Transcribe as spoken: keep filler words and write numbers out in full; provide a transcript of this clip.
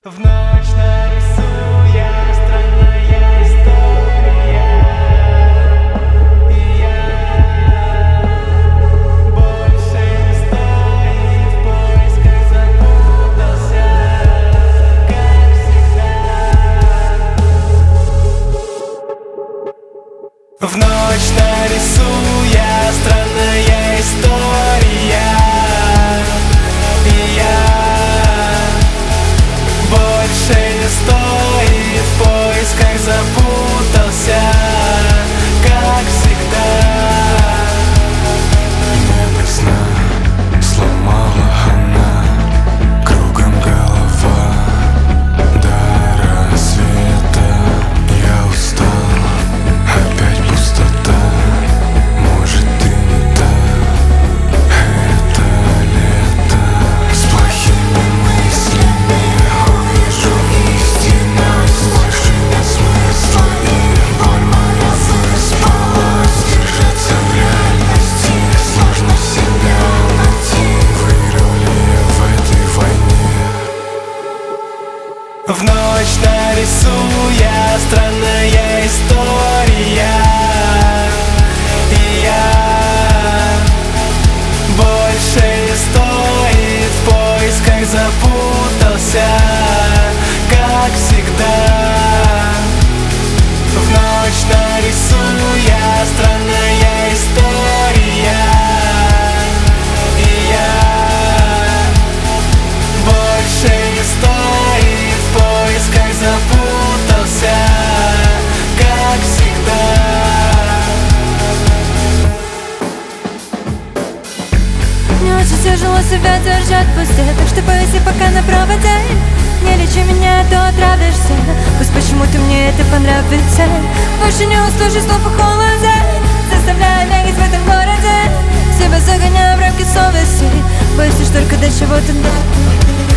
В ночь нарисую я странная история, и я больше не стою в поисках, запутался, как всегда. В ночь нарисую я странная история, и я больше не стоит в поисках, запутался, как всегда. Небо сна сломала она, кругом голова до рассвета. Я устал, опять пустота, может ты не та. Это лето с плохими мыслями, увижу истинность, больше нет смысла, и боль моя выспалась. Держаться в реальности сложно себя найти, выиграл ли я в этой войне? В ночь нарисую я странная история, и я больше не стоит в поисках, запутался, как всегда. В ночь нарисую я странная история, и я больше не стоит в поисках, запутался, как всегда. Мне очень тяжело себя держать в узде, так что повиси пока на проводе. Не лечи меня, а то отравишься, пусть почему-то мне это понравится. Больше не услышишь слов о холоде, заставляя бегать в этом городе. Себя загоняю в рамки совести, боюсь лишь только до чего-то.